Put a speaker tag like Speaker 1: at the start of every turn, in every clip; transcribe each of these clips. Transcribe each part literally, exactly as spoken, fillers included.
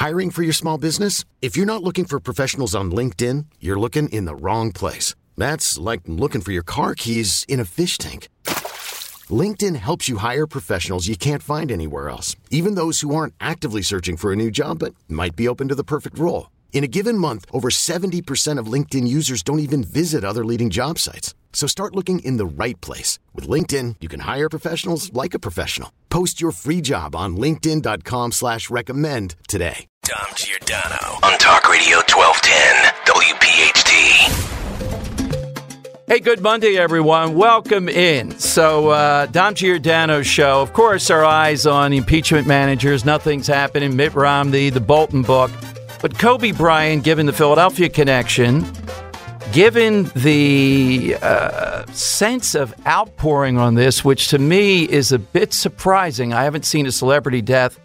Speaker 1: Hiring for your small business? If you're not looking for professionals on LinkedIn, you're looking in the wrong place. That's like looking for your car keys in a fish tank. LinkedIn helps you hire professionals you can't find anywhere else, even those who aren't actively searching for a new job but might be open to the perfect role. In a given month, over seventy percent of LinkedIn users don't even visit other leading job sites. So start looking in the right place. With LinkedIn, you can hire professionals like a professional. Post your free job on linkedin.com slash recommend today.
Speaker 2: Dom Giordano on Talk Radio twelve ten W P H T.
Speaker 3: Hey, good Monday, everyone. Welcome in. So, uh, Dom Giordano's show. Of course, our eyes on impeachment managers. Nothing's happening. Mitt Romney, the Bolton book. But Kobe Bryant, given the Philadelphia connection, given the uh, sense of outpouring on this, which to me is a bit surprising. I haven't seen a celebrity death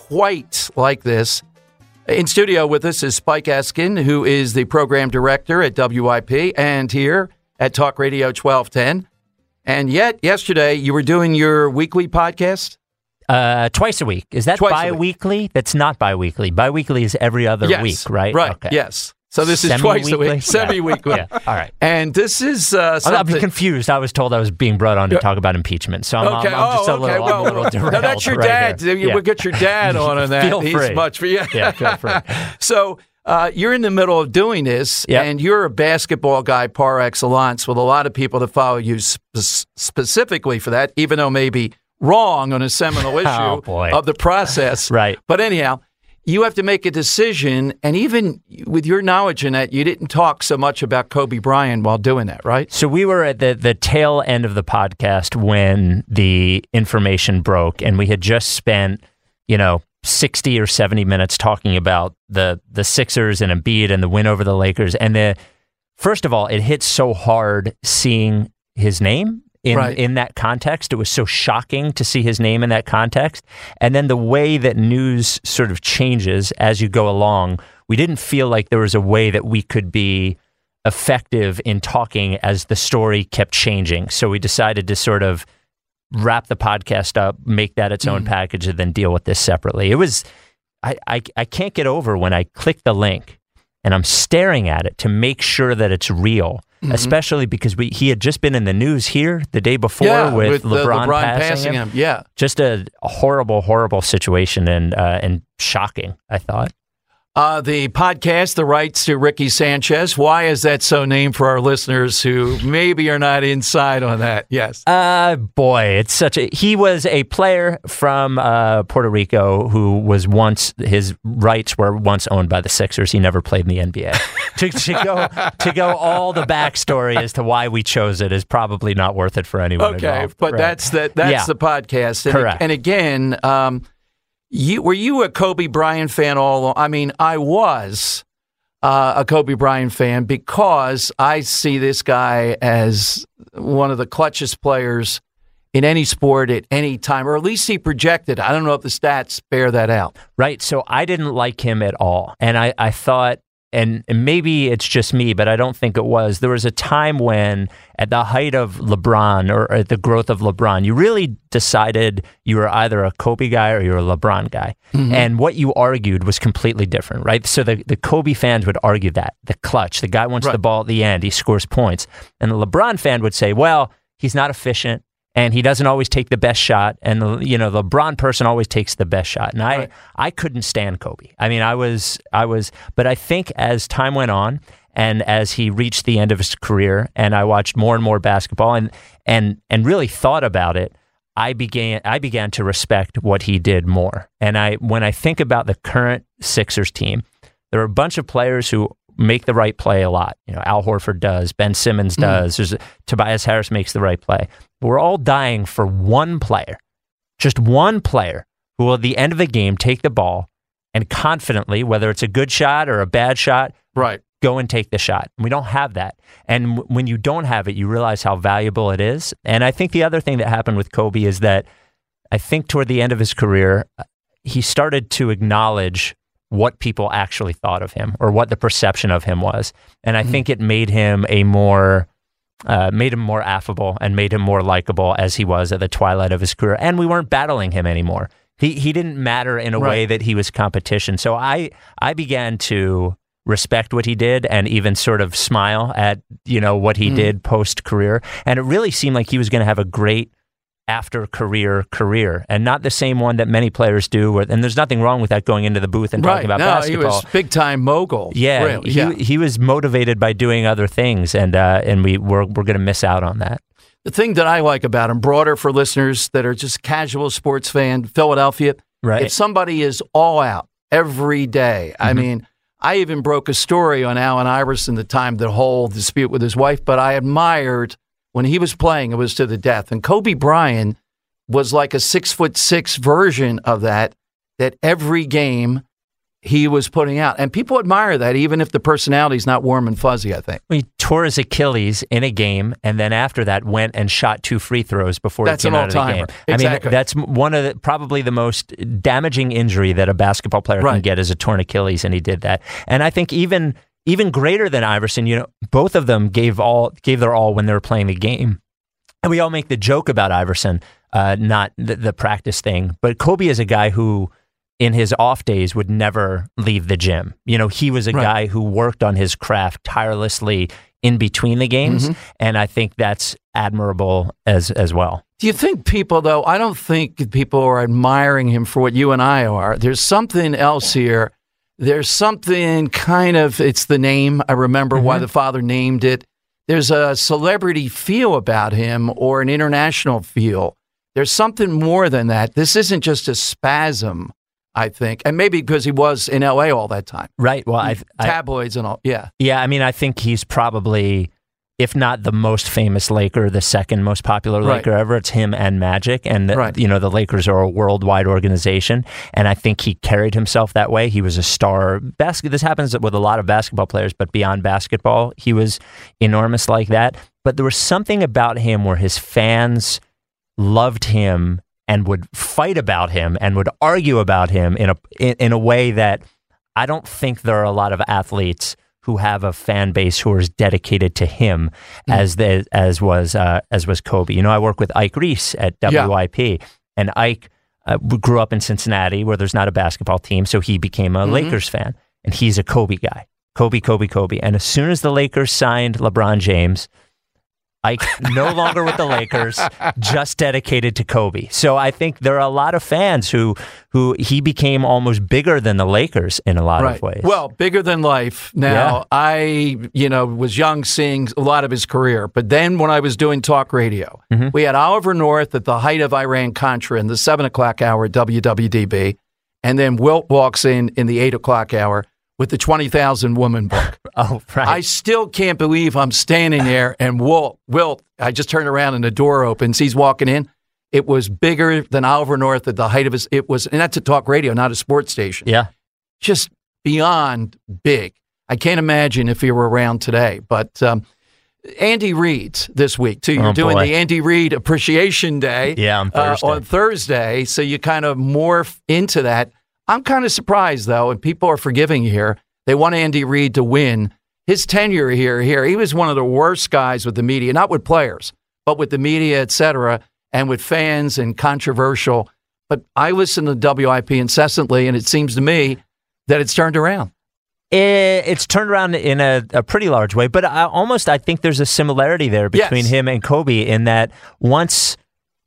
Speaker 3: quite like this. In studio with us is Spike Eskin, who is the program director at W I P and here at Talk Radio twelve ten. And yet, yesterday, you were doing your weekly podcast?
Speaker 4: Uh, twice a week. Is that
Speaker 3: Twice
Speaker 4: bi-weekly? That's not bi-weekly. Bi-weekly is every other
Speaker 3: yes,
Speaker 4: week, right?
Speaker 3: Right,
Speaker 4: okay.
Speaker 3: yes. So this is twice a week, semi-weekly.
Speaker 4: Yeah. All right.
Speaker 3: And this is uh, something...
Speaker 4: I'm confused. I was told I was being brought on to talk about impeachment, so I'm,
Speaker 3: okay.
Speaker 4: I'm, I'm just
Speaker 3: oh,
Speaker 4: a little,
Speaker 3: okay. well,
Speaker 4: I'm a little derailed.
Speaker 3: No, that's your
Speaker 4: right
Speaker 3: dad.
Speaker 4: here.
Speaker 3: You
Speaker 4: yeah.
Speaker 3: We'll get your dad on on that.
Speaker 4: Feel
Speaker 3: He's
Speaker 4: free.
Speaker 3: much for you.
Speaker 4: Yeah, feel free.
Speaker 3: So uh, you're in the middle of doing this,
Speaker 4: yep.
Speaker 3: and you're a basketball guy par excellence with a lot of people that follow you sp- specifically for that, even though maybe wrong on a seminal issue
Speaker 4: oh, boy.
Speaker 3: of the process.
Speaker 4: Right.
Speaker 3: But anyhow, you have to make a decision, and even with your knowledge in that, you didn't talk so much about Kobe Bryant while doing that, right?
Speaker 4: So we were at the, the tail end of the podcast when the information broke, and we had just spent, you know, sixty or seventy minutes talking about the the Sixers and Embiid and the win over the Lakers. And the first of all, it hit so hard seeing his name in
Speaker 3: right.
Speaker 4: in that context. It was so shocking to see his name in that context. And then the way that news sort of changes as you go along, we didn't feel like there was a way that we could be effective in talking as the story kept changing. So we decided to sort of wrap the podcast up, make that its own mm. package, and then deal with this separately. It was, I, I, I can't get over when I click the link and I'm staring at it to make sure that it's real. Mm-hmm. Especially because we he had just been in the news here the day before
Speaker 3: yeah,
Speaker 4: with,
Speaker 3: with
Speaker 4: LeBron,
Speaker 3: LeBron
Speaker 4: passing,
Speaker 3: passing
Speaker 4: him.
Speaker 3: him. Yeah,
Speaker 4: just a, a horrible, horrible situation and uh, and shocking, I thought.
Speaker 3: Uh, the podcast, The Rights to Ricky Sanchez. Why is that so named for our listeners who maybe are not inside on that? Yes.
Speaker 4: Uh, boy, it's such a... He was a player from uh, Puerto Rico who was once... His rights were once owned by the Sixers. He never played in the N B A. to, to go to go all the backstory as to why we chose it is probably not worth it for anyone
Speaker 3: Okay,
Speaker 4: involved.
Speaker 3: but
Speaker 4: right.
Speaker 3: that's the, that's
Speaker 4: yeah.
Speaker 3: the podcast. And,
Speaker 4: Correct.
Speaker 3: And again... Um, You were you a Kobe Bryant fan all along? I mean, I was uh, a Kobe Bryant fan because I see this guy as one of the clutchest players in any sport at any time, or at least he projected. I don't know if the stats bear that out.
Speaker 4: Right. So I didn't like him at all. And I, I thought, and, and maybe it's just me, but I don't think it was. There was a time when, at the height of LeBron or at the growth of LeBron, you really decided you were either a Kobe guy or you were a LeBron guy. Mm-hmm. And what you argued was completely different, right? So the, the Kobe fans would argue that, the clutch, the guy wants
Speaker 3: right.
Speaker 4: the ball at the end, he scores points. And the LeBron fan would say, well, he's not efficient. And he doesn't always take the best shot. And, you know, the LeBron person always takes the best shot. And I,
Speaker 3: right.
Speaker 4: I couldn't stand Kobe. I mean, I was, I was, but I think as time went on and as he reached the end of his career and I watched more and more basketball and, and, and really thought about it, I began, I began to respect what he did more. And I, when I think about the current Sixers team, there are a bunch of players who make the right play a lot. You know, Al Horford does, Ben Simmons does, mm. There's a, Tobias Harris makes the right play. We're all dying for one player, just one player who will at the end of the game take the ball and confidently, whether it's a good shot or a bad shot,
Speaker 3: right,
Speaker 4: go and take the shot. We don't have that. And w- when you don't have it, you realize how valuable it is. And I think the other thing that happened with Kobe is that I think toward the end of his career, he started to acknowledge what people actually thought of him or what the perception of him was. And I mm-hmm. think it made him a more, uh, made him more affable and made him more likable as he was at the twilight of his career. And we weren't battling him anymore. He he didn't matter in a
Speaker 3: Right.
Speaker 4: way that he was competition. So I I began to respect what he did and even sort of smile at, you know, what he
Speaker 3: Mm.
Speaker 4: did post-career. And it really seemed like he was going to have a great after-career career and not the same one that many players do. Where, and there's nothing wrong with that, going into the booth and
Speaker 3: Right.
Speaker 4: talking about
Speaker 3: no,
Speaker 4: basketball.
Speaker 3: he was big-time mogul.
Speaker 4: Yeah,
Speaker 3: Really.
Speaker 4: he,
Speaker 3: yeah.
Speaker 4: he was motivated by doing other things, and uh, and we we're, we're going to miss out on that.
Speaker 3: The thing that I like about him, broader for listeners that are just casual sports fan, Philadelphia,
Speaker 4: Right.
Speaker 3: if somebody is all out every day, I mean, I even broke a story on Allen Iverson the time the whole dispute with his wife, but I admired when he was playing, it was to the death. And Kobe Bryant was like a six foot six version of that, that every game he was putting out. And people admire that, even if the personality's not warm and fuzzy, I think.
Speaker 4: He tore his Achilles in a game, and then after that went and shot two free throws before
Speaker 3: That's
Speaker 4: he came
Speaker 3: an
Speaker 4: out of the
Speaker 3: all-timer.
Speaker 4: game.
Speaker 3: Exactly.
Speaker 4: I mean, that's one of the, probably the most damaging injury that a basketball player
Speaker 3: Right.
Speaker 4: can get is a torn Achilles, and he did that. And I think even even greater than Iverson, you know, both of them gave all gave their all when they were playing the game. And we all make the joke about Iverson, uh, not the, the practice thing, but Kobe is a guy who, in his off days, would never leave the gym. You know, he was a
Speaker 3: Right.
Speaker 4: guy who worked on his craft tirelessly in between the games,
Speaker 3: Mm-hmm.
Speaker 4: and I think that's admirable as as well.
Speaker 3: Do you think people, though, I don't think people are admiring him for what you and I are. There's something else here. There's something kind of, it's the name. I remember
Speaker 4: Mm-hmm.
Speaker 3: why the father named it. There's a celebrity feel about him or an international feel. There's something more than that. This isn't just a spasm, I think. And maybe because he was in L A all that time.
Speaker 4: Right. Well, I, I
Speaker 3: Tabloids and all. Yeah.
Speaker 4: yeah, I mean, I think he's probably, if not the most famous Laker, the second most popular
Speaker 3: Right.
Speaker 4: Laker ever. It's him and Magic, and the,
Speaker 3: Right.
Speaker 4: you know the Lakers are a worldwide organization, and I think he carried himself that way. He was a star. Basket. This happens with a lot of basketball players, but beyond basketball, he was enormous like that. But there was something about him where his fans loved him and would fight about him and would argue about him in a in, in a way that I don't think there are a lot of athletes who have a fan base who are as dedicated to him
Speaker 3: Mm.
Speaker 4: as the, as was uh, as was Kobe. You know, I work with Ike Reese at W I P, and Ike uh, grew up in Cincinnati where there's not a basketball team, so he became a
Speaker 3: Mhm.
Speaker 4: Lakers fan, and he's a Kobe guy. Kobe, Kobe, Kobe. And as soon as the Lakers signed LeBron James, Ike no longer with the Lakers, just dedicated to Kobe. So I think there are a lot of fans who who he became almost bigger than the Lakers in a lot
Speaker 3: Right.
Speaker 4: of ways.
Speaker 3: Well, bigger than life. Now,
Speaker 4: Yeah.
Speaker 3: I, you know, was young seeing a lot of his career. But then when I was doing talk radio,
Speaker 4: Mhm.
Speaker 3: we had Oliver North at the height of Iran-Contra in the seven o'clock hour at W W D B. And then Wilt walks in in the eight o'clock hour with the twenty thousand woman book.
Speaker 4: oh, right.
Speaker 3: I still can't believe I'm standing there and Wilt, Wilt, I just turned around and the door opens. He's walking in. It was bigger than Oliver North at the height of his, it was, and that's a talk radio, not a sports station.
Speaker 4: yeah.
Speaker 3: Just beyond big. I can't imagine if he were around today. But um, Andy Reid's this week, too. You're
Speaker 4: Oh,
Speaker 3: doing
Speaker 4: boy.
Speaker 3: the Andy Reid Appreciation Day
Speaker 4: Yeah, on
Speaker 3: uh,
Speaker 4: Thursday.
Speaker 3: on Thursday, so you kind of morph into that. I'm kind of surprised, though, and people are forgiving here. They want Andy Reid to win. His tenure here, here, he was one of the worst guys with the media, not with players, but with the media, et cetera, and with fans and controversial. But I listen to W I P incessantly, and it seems to me that it's turned around.
Speaker 4: It, it's turned around in a, a pretty large way, but I, almost I think there's a similarity there between
Speaker 3: Yes.
Speaker 4: him and Kobe in that once,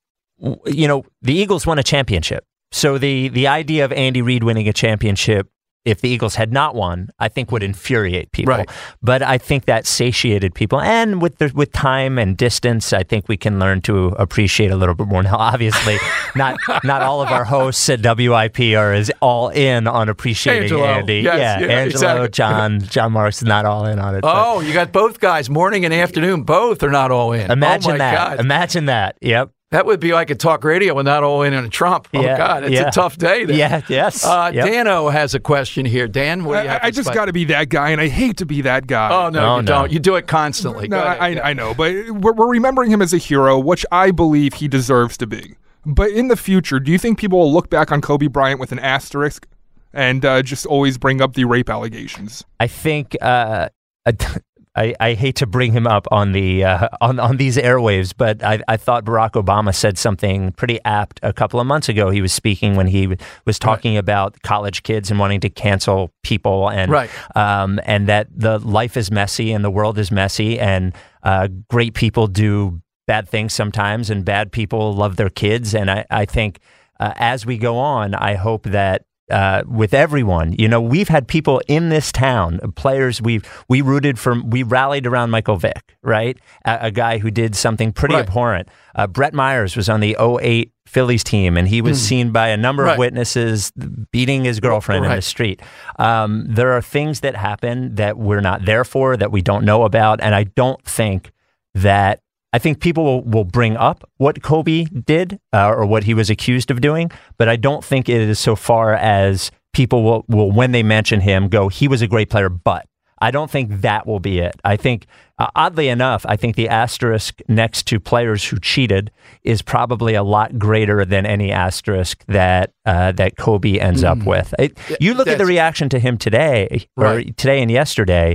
Speaker 4: w- you know, the Eagles won a championship. So the, the idea of Andy Reid winning a championship, if the Eagles had not won, I think would infuriate people.
Speaker 3: Right.
Speaker 4: But I think that satiated people. And with the, with time and distance, I think we can learn to appreciate a little bit more. Now, obviously, not not all of our hosts at W I P are as all in on appreciating
Speaker 3: Angelo.
Speaker 4: Andy.
Speaker 3: Yes,
Speaker 4: yeah,
Speaker 3: yeah,
Speaker 4: Angelo,
Speaker 3: exactly.
Speaker 4: John, John Marks is not all in on it. but
Speaker 3: Oh, you got both guys, morning and afternoon, both are not all in.
Speaker 4: imagine
Speaker 3: oh my
Speaker 4: that.
Speaker 3: God.
Speaker 4: Imagine that. Yep.
Speaker 3: That would be like a talk radio and not all in on a Trump. Oh,
Speaker 4: Yeah,
Speaker 3: God, it's
Speaker 4: yeah.
Speaker 3: a tough day then.
Speaker 4: Yeah, yes.
Speaker 3: Uh,
Speaker 4: Yep.
Speaker 3: Dano has a question here. Dan, what do you
Speaker 5: I,
Speaker 3: have
Speaker 5: I
Speaker 3: to
Speaker 5: just
Speaker 3: spike?
Speaker 5: got to be that guy, and I hate to be that guy.
Speaker 3: Oh, no,
Speaker 4: Oh,
Speaker 3: you
Speaker 4: no.
Speaker 3: don't. You do it constantly.
Speaker 5: No,
Speaker 3: Go ahead.
Speaker 5: I,
Speaker 3: Yeah.
Speaker 5: I know, but we're, we're remembering him as a hero, which I believe he deserves to be. But in the future, do you think people will look back on Kobe Bryant with an asterisk and uh, just always bring up the rape allegations?
Speaker 4: I think uh, I, I hate to bring him up on the uh, on on these airwaves, but I, I thought Barack Obama said something pretty apt a couple of months ago. He was speaking when he was talking right. about college kids and wanting to cancel people, and
Speaker 3: right.
Speaker 4: um, and that the life is messy and the world is messy, and uh, great people do bad things sometimes, and bad people love their kids. And I, I think uh, as we go on, I hope that. Uh, with everyone, you know, we've had people in this town, players we we rooted for, we rallied around Michael Vick, right? A, a guy who did something pretty right. abhorrent. Uh, Brett Myers was on the oh eight Phillies team, and he was mm. seen by a number
Speaker 3: right.
Speaker 4: of witnesses beating his girlfriend right. in the street. Um, there are things that happen that we're not there for, that we don't know about, and I don't think that I think people will, will bring up what Kobe did uh, or what he was accused of doing, but I don't think it is so far as people will, will, when they mention him, go, he was a great player, but I don't think that will be it. I think, uh, oddly enough, I think the asterisk next to players who cheated is probably a lot greater than any asterisk that uh, that Kobe ends mm. up with. It, you look That's, at the reaction to him today, or right. today and yesterday,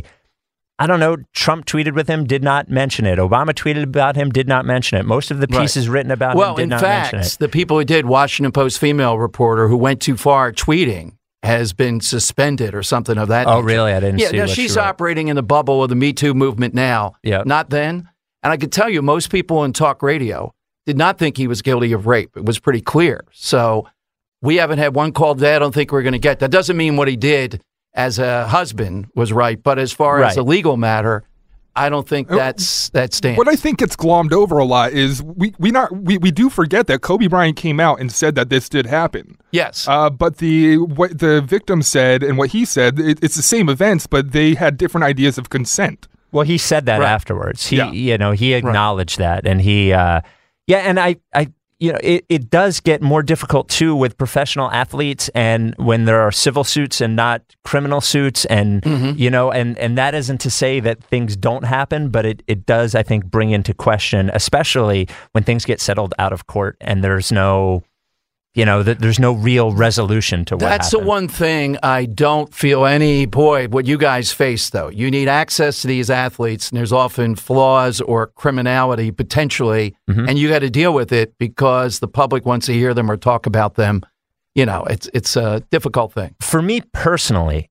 Speaker 4: I don't know, Trump tweeted with him, did not mention it. Obama tweeted about him, did not mention it. Most of the pieces right. written about
Speaker 3: well,
Speaker 4: him did not
Speaker 3: fact,
Speaker 4: mention it.
Speaker 3: The people who did, Washington Post female reporter who went too far tweeting has been suspended or something of that
Speaker 4: Oh,
Speaker 3: nature.
Speaker 4: really? I didn't
Speaker 3: yeah,
Speaker 4: see
Speaker 3: now
Speaker 4: what
Speaker 3: she's
Speaker 4: she wrote.
Speaker 3: operating in the bubble of the Me Too movement now,
Speaker 4: yep.
Speaker 3: not then. And I could tell you, most people in talk radio did not think he was guilty of rape. It was pretty clear. So we haven't had one call today. I don't think we're going to get. That doesn't mean what he did as a husband was right. But as far
Speaker 4: right.
Speaker 3: as a legal matter, I don't think that's that stands.
Speaker 5: What I think gets glommed over a lot is we we not we, we do forget that Kobe Bryant came out and said that this did happen.
Speaker 3: Yes,
Speaker 5: uh, but the what the victim said and what he said, it, it's the same events, but they had different ideas of consent.
Speaker 4: Well, he said that
Speaker 3: right.
Speaker 4: afterwards. He
Speaker 3: yeah.
Speaker 4: you know he acknowledged
Speaker 3: right.
Speaker 4: that, and he uh, yeah, and I I. You know, it, it does get more difficult, too, with professional athletes and when there are civil suits and not criminal suits. And,
Speaker 3: mm-hmm.
Speaker 4: you know, and, and that isn't to say that things don't happen, but it, it does, I think, bring into question, especially when things get settled out of court and there's no, you know, that there's no real resolution to what
Speaker 3: That's
Speaker 4: happened.
Speaker 3: the one thing I don't feel any, boy, what you guys face, though. You need access to these athletes, and there's often flaws or criminality potentially,
Speaker 4: mm-hmm.
Speaker 3: and you got to deal with it because the public wants to hear them or talk about them. You know, it's it's a difficult thing.
Speaker 4: For me personally,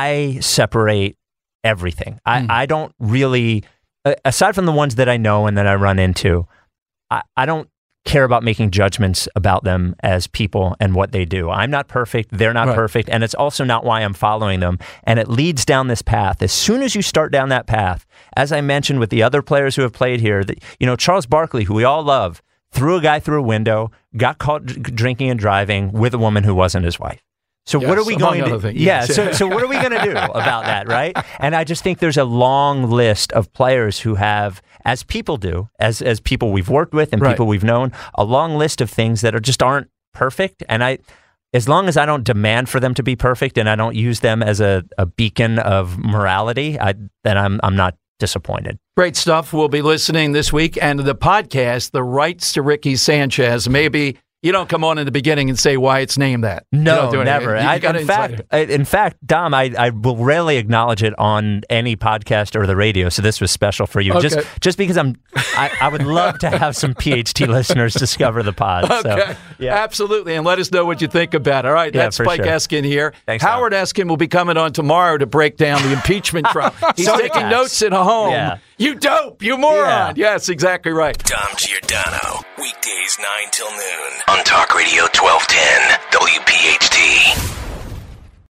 Speaker 4: I separate everything. I,
Speaker 3: Mm.
Speaker 4: I don't really, aside from the ones that I know and that I run into, I, I don't care about making judgments about them as people and what they do. I'm not perfect. They're not
Speaker 3: right.
Speaker 4: perfect. And it's also not why I'm following them. And it leads down this path. As soon as you start down that path, as I mentioned with the other players who have played here, that, you know, Charles Barkley, who we all love, threw a guy through a window, got caught d- drinking and driving with a woman who wasn't his wife. So
Speaker 3: yes,
Speaker 4: what are we going to
Speaker 3: things,
Speaker 4: Yeah,
Speaker 3: yes.
Speaker 4: so so what are we going to do about that, right? And I just think there's a long list of players who have, as people do, as as people we've worked with and
Speaker 3: right.
Speaker 4: people we've known, a long list of things that are just aren't perfect. And I as long as I don't demand for them to be perfect and I don't use them as a, a beacon of morality, I then I'm I'm not disappointed.
Speaker 3: Great stuff. We'll be listening this week. And the podcast, The Rights to Ricky Sanchez, maybe you don't come on in the beginning and say why it's named that.
Speaker 4: No,
Speaker 3: do
Speaker 4: never.
Speaker 3: You, you
Speaker 4: I, in fact, I, in fact, Dom, I, I will rarely acknowledge it on any podcast or the radio. So this was special for you,
Speaker 3: okay.
Speaker 4: just just because I'm. I, I would love to have some P H T listeners discover the pod.
Speaker 3: Okay,
Speaker 4: so, yeah.
Speaker 3: absolutely, and let us know what you think about it. All right,
Speaker 4: yeah,
Speaker 3: that's Spike
Speaker 4: sure.
Speaker 3: Eskin here.
Speaker 4: Thanks,
Speaker 3: Howard
Speaker 4: Tom.
Speaker 3: Eskin will be coming on tomorrow to break down the impeachment trial. He's
Speaker 4: So
Speaker 3: taking
Speaker 4: fast.
Speaker 3: notes at home.
Speaker 4: Yeah.
Speaker 3: You dope, you moron.
Speaker 4: Yeah.
Speaker 3: Yes, exactly right.
Speaker 2: Dom Giordano, weekdays nine till noon on Talk Radio twelve ten W P H T.